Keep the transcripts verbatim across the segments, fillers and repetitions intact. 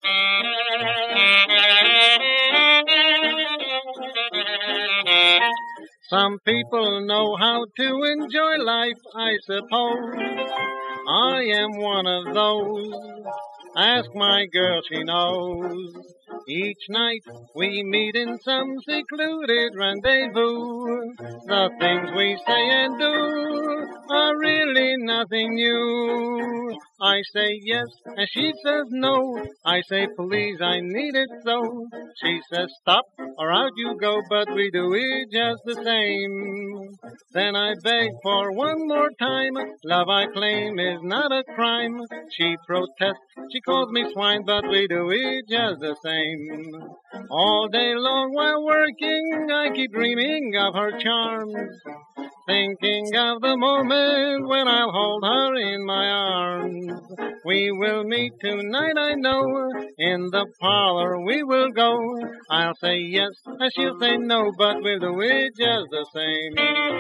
Some people know how to enjoy life, I suppose. I am one of those. Ask my girl, she knows. Each night we meet in some secluded rendezvous. The things we say and do are really nothing new. I say yes, and she says no. I say please, I need it so. She says stop, or out you go, but we do it just the same. Then I beg for one more time. Love I claim is not a crime. She protests, she calls me swine, but we do it just the same. All day long while working, I keep dreaming of her charms, thinking of the moment when I'll hold her in my arms. We will meet tonight, I know. In the parlor we will go. I'll say yes, and she'll say no, but we'll do it just the same.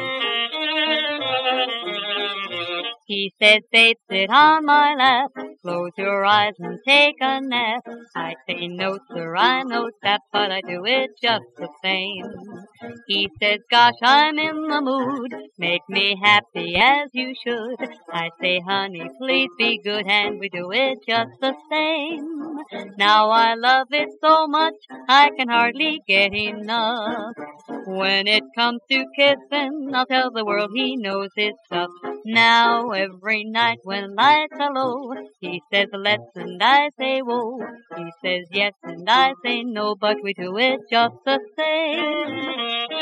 He says, babe, sit on my lap, close your eyes and take a nap. I say, no, sir, I'm no sap, but I do it just the same. He says, gosh, I'm in the mood, make me happy as you should. I say, honey, please be good, and we do it just the same. Now I love it so much, I can hardly get enough. When it comes to kissing, I'll tell the world he knows his stuff. Now every night when lights are low, he says let's and I say whoa. He says yes and I say no, but we do it just the same.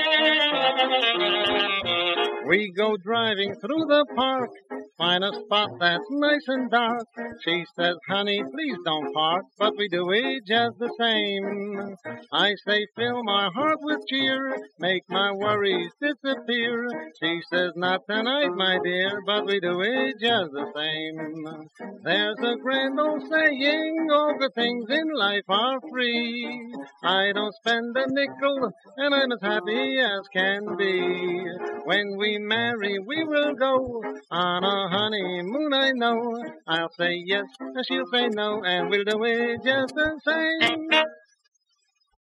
We go driving through the park, find a spot that's nice and dark. She says, honey, please don't park, but we do it just the same. I say, fill my heart with cheer, make my worries disappear. She says, not tonight, my dear, but we do it just the same. There's a grand old saying, all the things in life are free. I don't spend a nickel, and I'm as happy as can be. When we marry, we will go on a honeymoon, I know. I'll say yes, and she'll say no, and we'll do it just the same.